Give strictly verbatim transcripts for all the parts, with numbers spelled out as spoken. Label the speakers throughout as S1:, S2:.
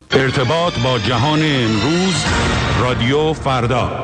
S1: ارتباط با جهان امروز، رادیو فردا.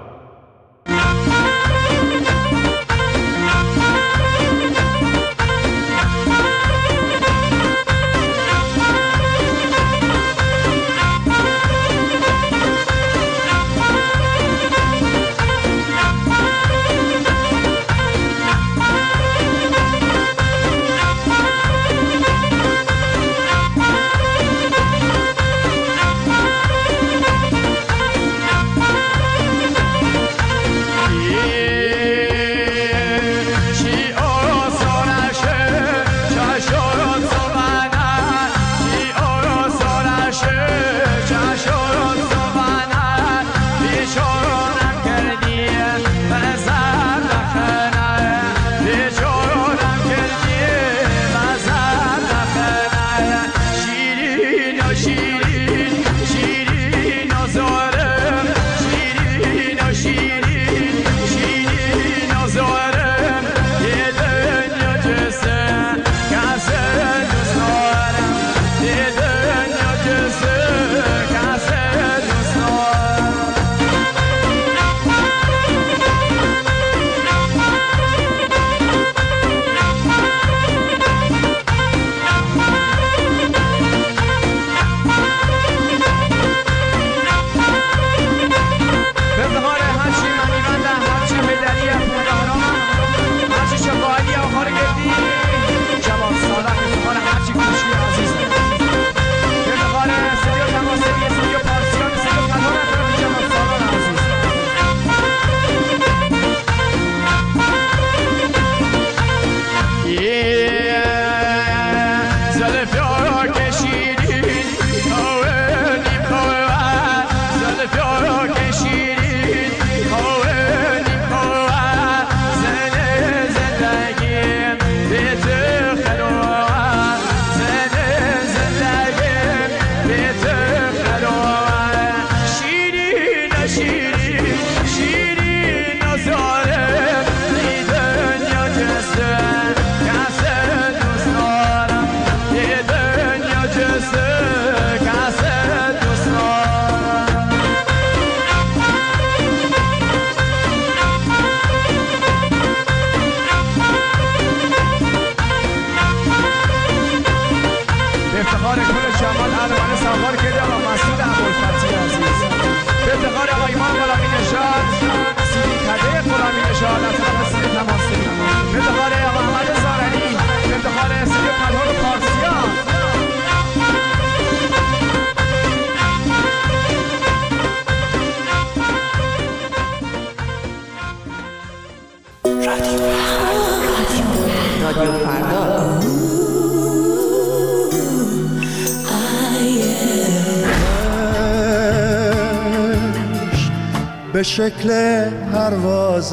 S2: به شکل پرواز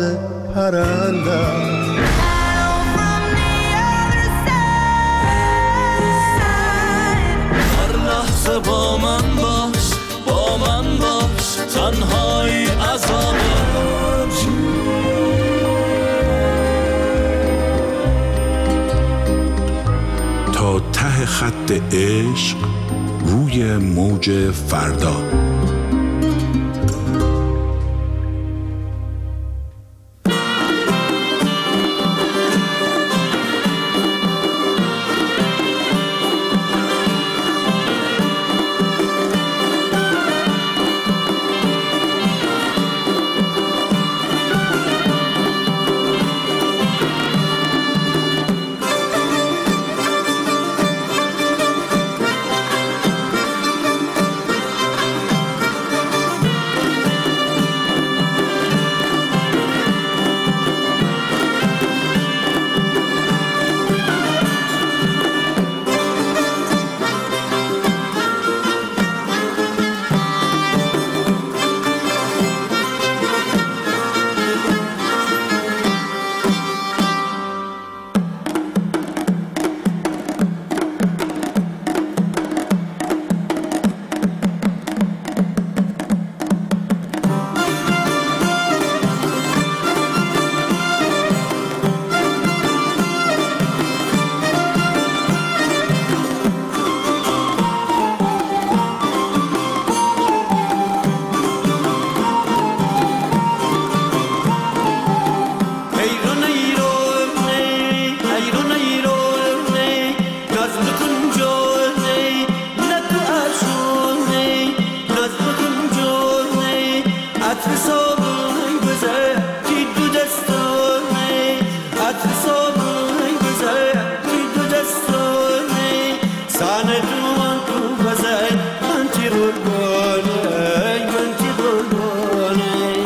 S2: پرنده
S3: هر لحظه با من باش، با من باش، تنهایی عذاب
S1: تا ته خط عشق روی موج فردا.
S2: بزای من تی قربانه من تی قربانه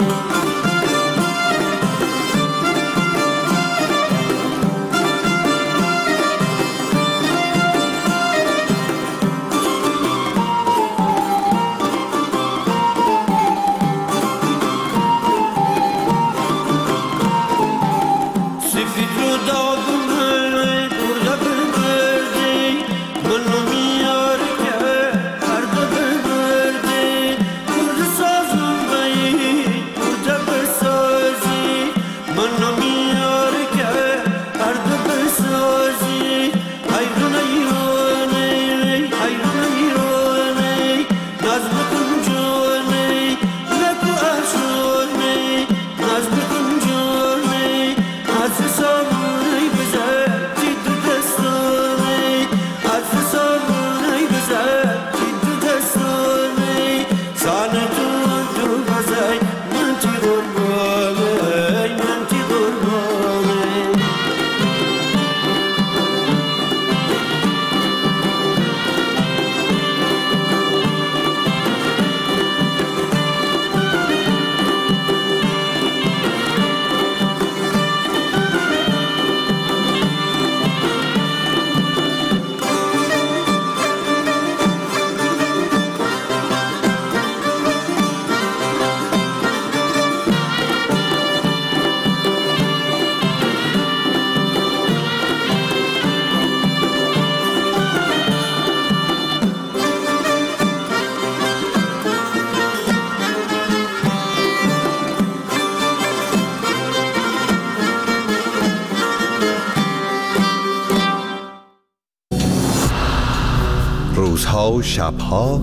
S4: روزها و شبها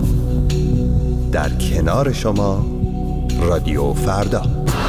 S4: در کنار شما رادیو فردا.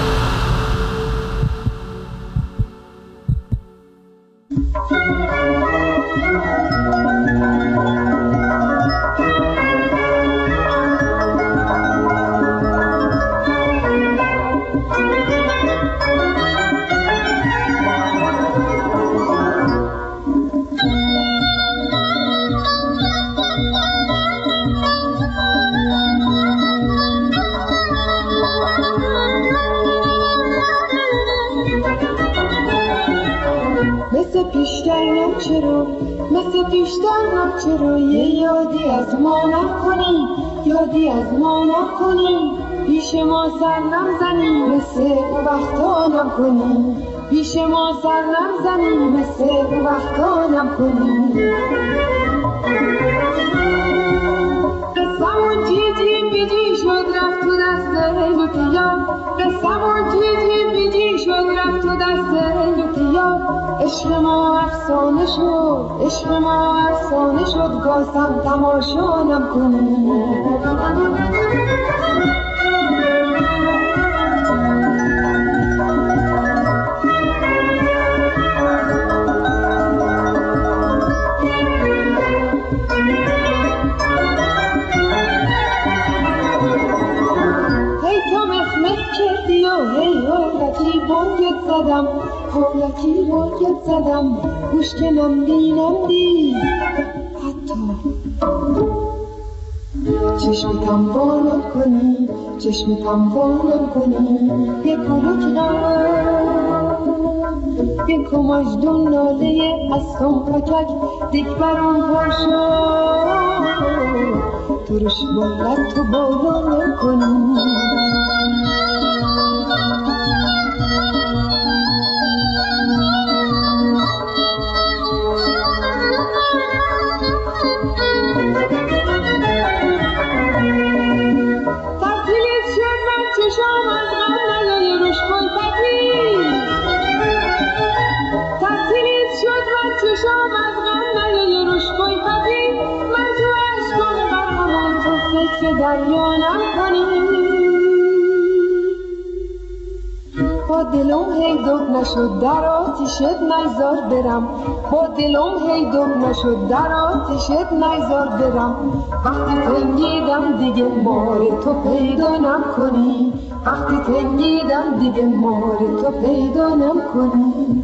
S5: چرا مثل پیشتر چرا یه یادی از ما نکنی یادی از ما نکنی پیش ما سر نزنی مثل اون وقتا نکنی پیش ما سر نزنی مثل اون وقتا نکنی قسمون جیجی بیجی شد رفت تو دست لوتیا قسمون جیجی بیجی شد رفت تو دست لوتیا عشق ما افسانه شد عشق ما افسانه شد گاسم تماشا نکنی زدم حالکی باید زدم گوش که نمدی نمدی حتی چشمتم بانم کنی چشمتم بانم کنی یک کلوک نم یک کماجدون ناله از سنپکک دیک برام پرشو ترش بولد تو بانم کنی دریانم کنی با دلم هی دب نشد در آتیشت نیزار برم با دلم هی دب نشد در آتیشت نیزار برم وقتی تنگیدم دیگه مار تو پیدا نم کنی وقتی تنگیدم دیگه مار تو پیدا نم کنی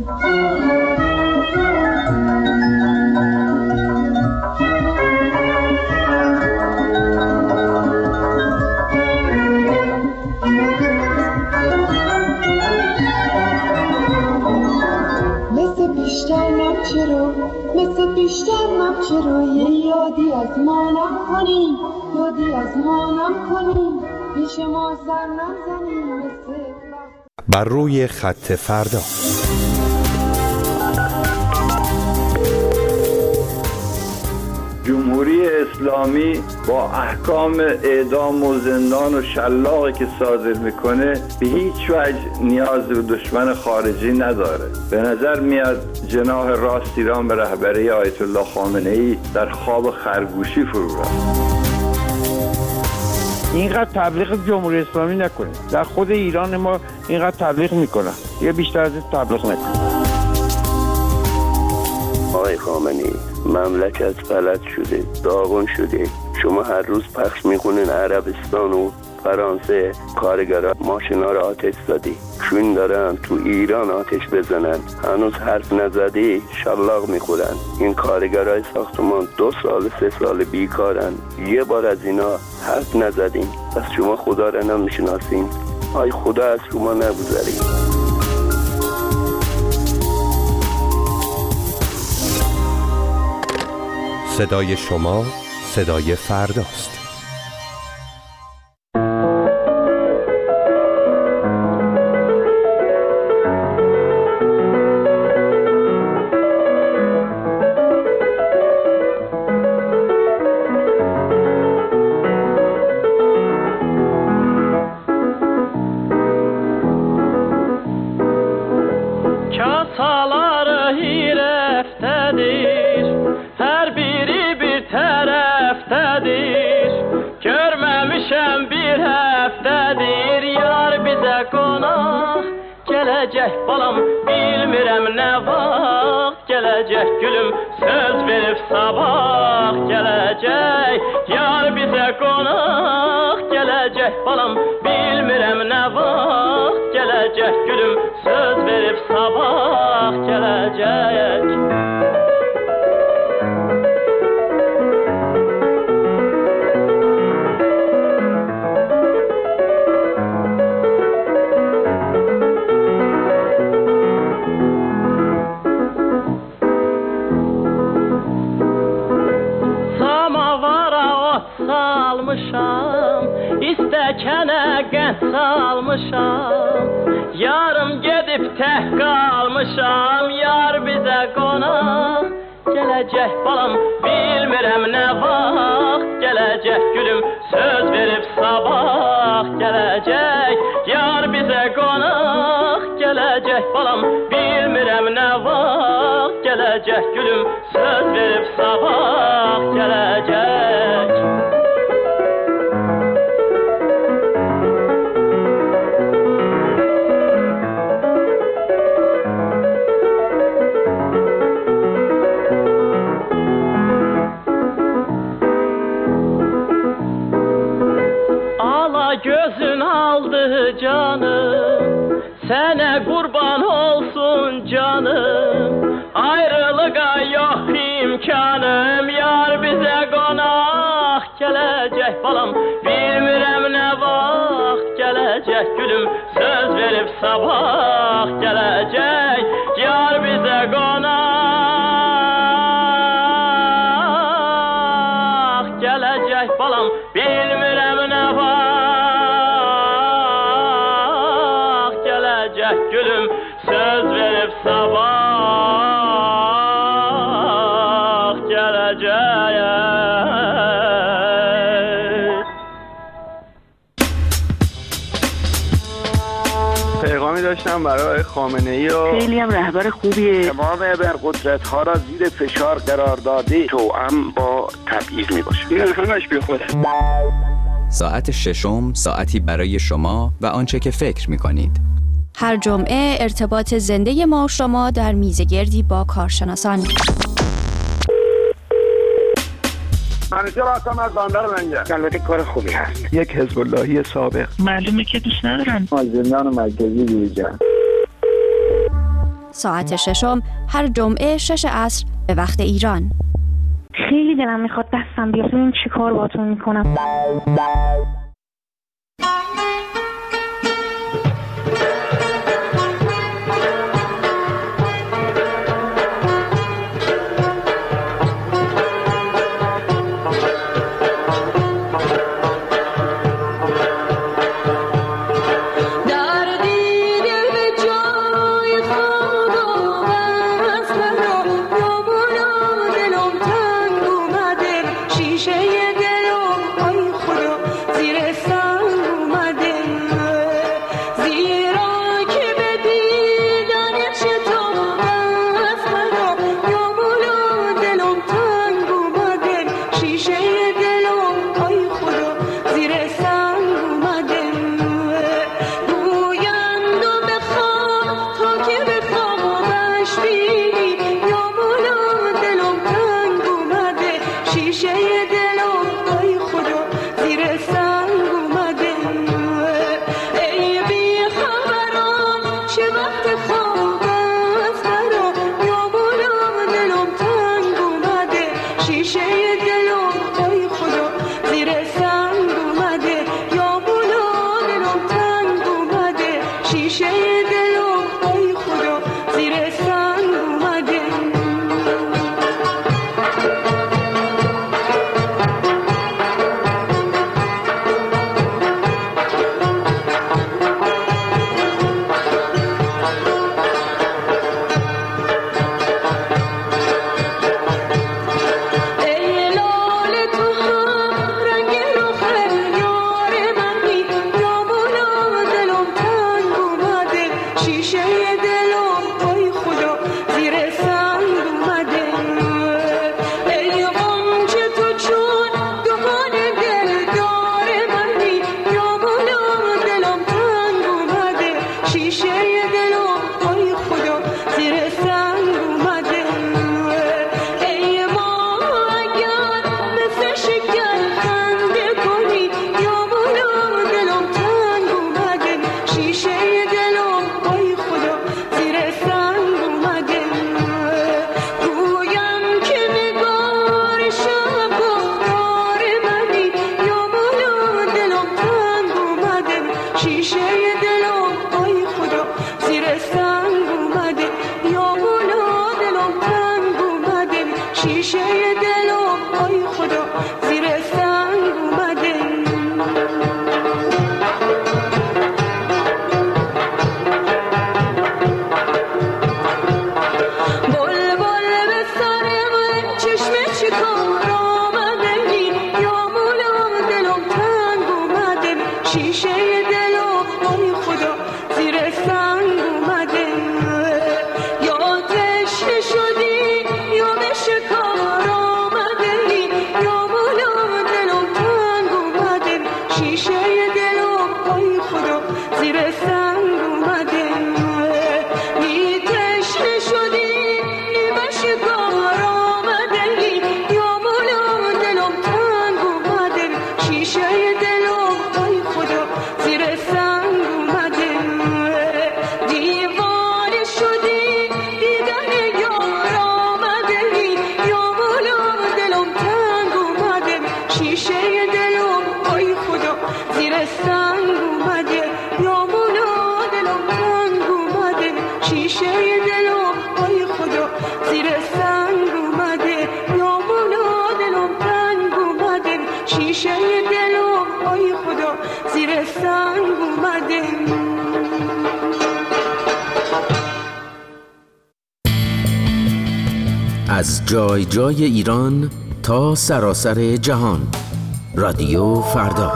S5: کنی یادی از مانم کنی پیش ما سر نزنی مثل
S4: بر روی خط فردا.
S6: جمهوری اسلامی با احکام اعدام و زندان و شلاقی که صادر میکنه به هیچ وجه نیاز به دشمن خارجی نداره. به نظر میاد جناح راست ایران به رهبری آیت الله خامنه ای در خواب خرگوشی فرو رفت.
S7: اینقدر تبلیغ جمهوری اسلامی نکنید. در خود ایران ما اینقدر تبلیغ میکنن، یه بیشتر از این تبلیغ نکنید.
S8: آقای خامنه‌ای، مملکت فلج شده، داغون شده. شما هر روز پخش میکنین عربستان و فرانسه کارگران ماشینا رو آتش زدی، چون دارن تو ایران آتش بزنن، هنوز حرف نزدی شلاق میخورن. این کارگرای ساختمان دو سال سه سال بیکارن، یه بار از اینا حرف نزدین. پس شما خدا رو نمیشناسین. آی خدا از شما نگذارین.
S4: صدای شما صدای فرداست.
S3: Gelecek balam bilmirəm nə vaxt Gelecek gülüm söz verib sabah Gelecek yar bizə qonaq Gelecek balam bilmirəm nə vaxt Gelecek gülüm söz verib sabah Gelecek salmışam İstəkənə qənd salmışam Yarım gedib tək qalmışam Yar bizə qonaq Gələcək balam bilmirəm nə vaxt Gələcək gülüm söz verib sabah Gələcək yar bizə qonaq Gələcək balam bilmirəm nə vaxt Gələcək gülüm söz verib sabah Gələcək gözün aldı canım Sənə qurban olsun canım Ayrılığa yok imkanım Yar bizə qonaq Gələcək balam bilmirəm nə vaxt Gələcək gülüm söz verib sabah Gələcək yar bizə qonaq Gələcək balam bilmirəm nə vaxt gülüm söz verib sabah gələcək
S6: پیغامی داشتم برای خامنه ای و
S9: خیلی هم رهبر خوبیه
S8: تمام ابرقدرت ها را زیر فشار قرار داده توأم با تبعیض می باشه.
S6: این همش بی خوده.
S10: ساعت ششم ساعتی برای شما و آنچه که فکر می کنید.
S11: هر جمعه ارتباط زنده ما و شما در میزگردی با کارشناسان.
S6: منیجر آسام از باندر منگه.
S8: البته کار خوبی هست.
S7: یک حزب اللهی سابق.
S9: معلومه که دوست ندارن.
S6: زندان مرکزی دیجان.
S11: ساعت ششم هر جمعه شش عصر به وقت ایران.
S9: خیلی دلم میخواد دستم بیاد ببینم چی کار باهاتون میکنم.
S5: شیشه دلم آی خدا زیر سنگ اومده یا مولا دلم تنگ اومده شیشه دلم آی خدا زیر سنگ اومده
S12: از جای جای ایران تا سراسر جهان، رادیو فردا.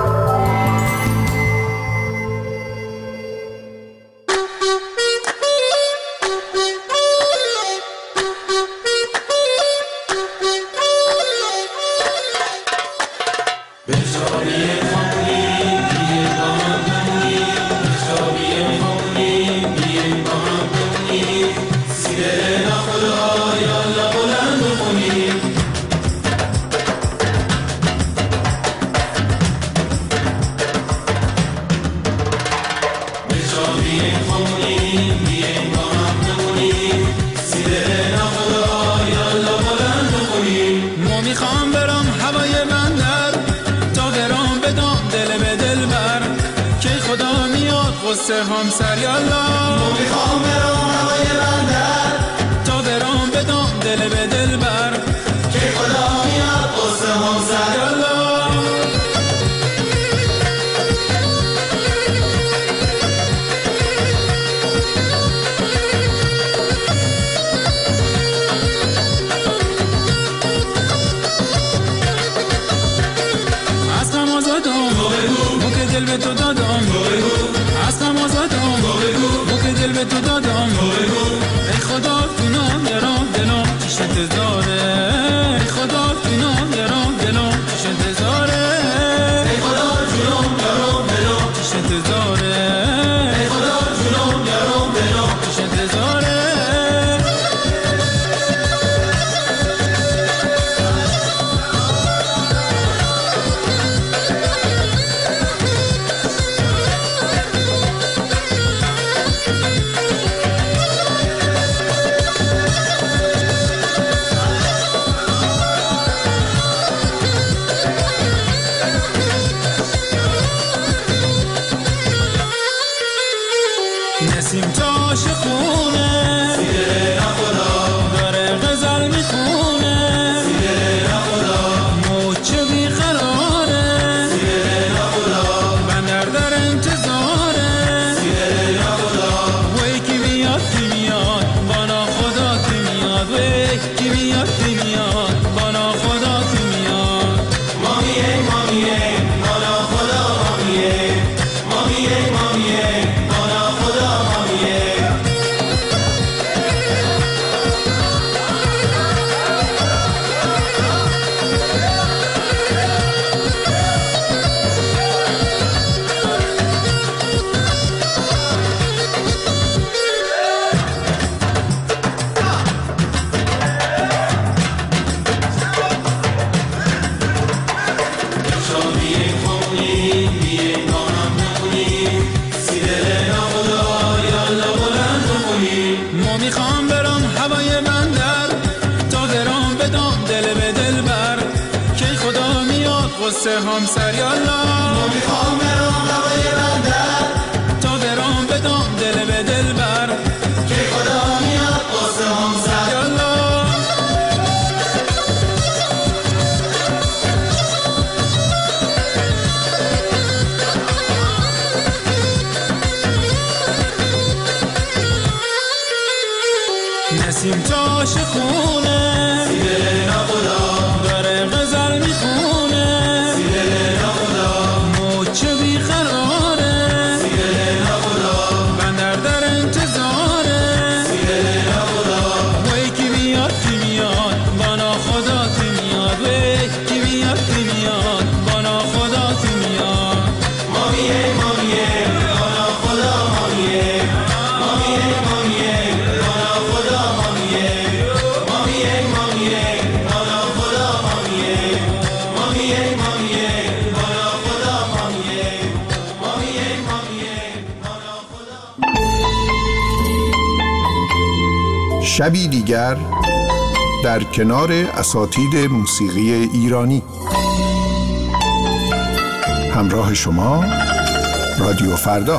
S13: همسر یالا مو میخوام برام هوای بندر تا برام بدم دل به دل بر که خدا میاد قصه همسر یالا از غم آزادم بو که دل به تو دادم از غم آزادم بو که دل به تو دادم ای خدا تو نام درام دلم چیش انتظاره ای خدا تو نام درام دلم چیش انتظاره ای خدا تو نام درام دلم چیش انتظاره ای خدا تو نام درام دلم چیش انتظاره نسیم تاش خونه سیره نخدا داره غزل میخونه سیره نخدا موچه بیقراره سیره نخدا بندر در انتظاره سیره نخدا وی کی میاد کی میاد بانا خدا کی میاد وی کی میاد کی میاد بانا خدا کی میاد مامیه مامیه بانا خدا مامیه مامیه مامیه بانا خدا میخوام برام هوای بندر تا برام بدم دل به دل بر که خدا میاد قصه همسر یالا میخوام برام هوای بندر
S14: شبی دیگر در کنار اساتید موسیقی ایرانی. همراه شما رادیو فردا.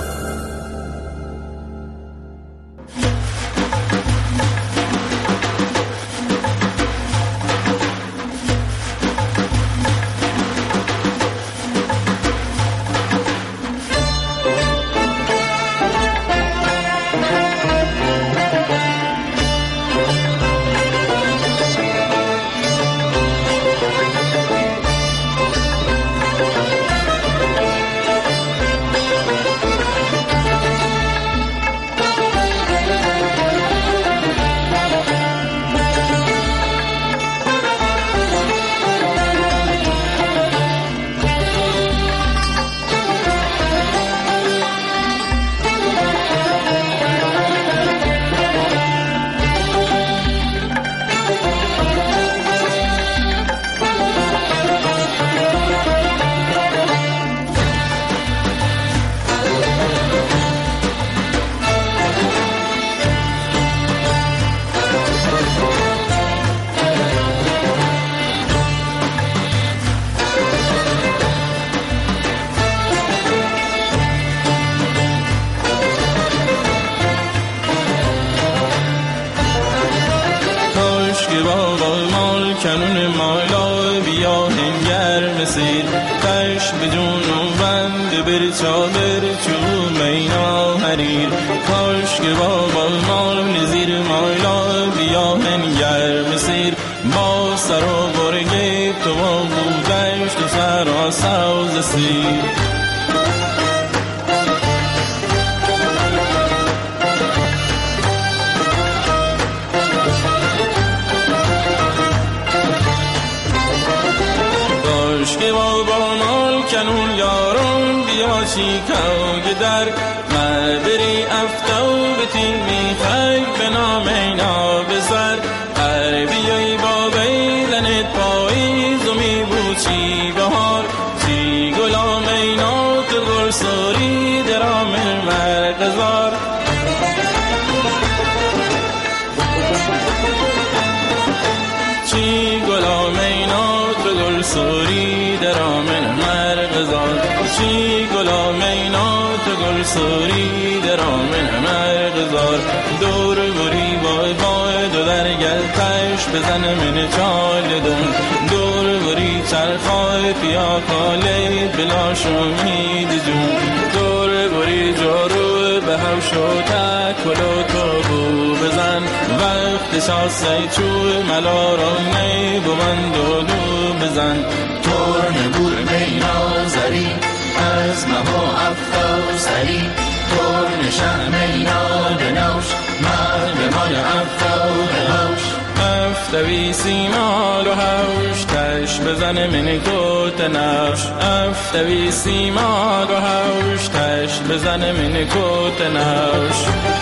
S13: کنون مالا بیا هنگر مسیر تش بدون وند بر چادر چو مینا حریر کاش که بابا مال زیر مالا بیا هنگر مسیر با سر و برگی تو با بودش تو سر و سوز سیر که با مال کنون یارم بیا چیکاو در مدری افتاو به تیمی خیل به نام اینا بسر هر بیایی با بیدنت پاییز و می بود چی بهار چی گلام اینا تو گل سوری درام مرغزار چی گلام اینا تو گل سوری درامن مرغزار چی گلام اینا تو گل سوری درامن مرغزار دور بری بای بای دو در گلتش بزن من چال دون دور بری چرخای پیا کالی بلا شمید جون دور بری جارو به هوش و تکلو تو بو بزن وقت شاسه چو ملا را نی بو من دو دو بزن
S3: تورن بور مینا زری از مها افتا سری تورن شه مینا بنوش مرد مال افتا بهوش
S13: افتوی سیمال و هوش تش بزن من کت نوش افتوی سیمال و هوش تش بزن من کت نوش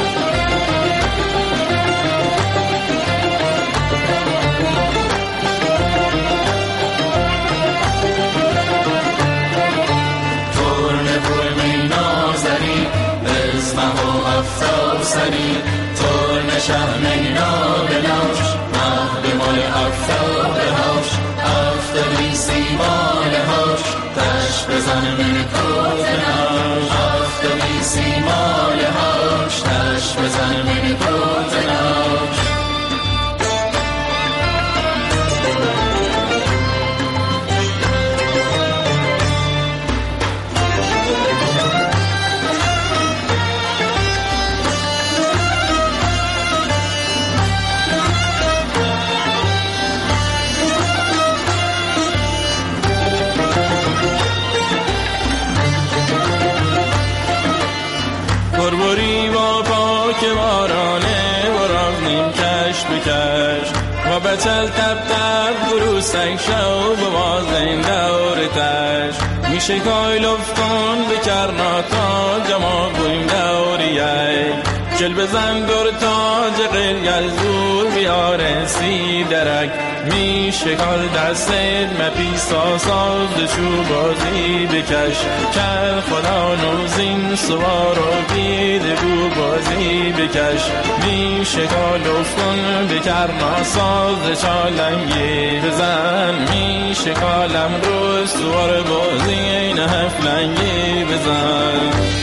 S3: افتاو سری تور نشه مینا بنوش مهد مال افتاو بهوش افتوی سیمال هوش تش بزن من کت نوش افتوی سیمال هوش تش بزن من کت نوش
S13: بربری با پاک بارانه و راز نیم کش بکش و بچل تب تب گروسک شو بواز این دور تش میشه کای لفت کن بکرناتا جما بویم دوریه گل بزن دور تاج قلگل زور بیاره سی درک می شکال دستت مپیسا ساز شو بازی بکش کر خدا نوزین سوار و بیده گو بازی بکش می شکال افکن بکر ناساز چالنگی بزن می شکالم رو سوار بازی این هفلنگی بزن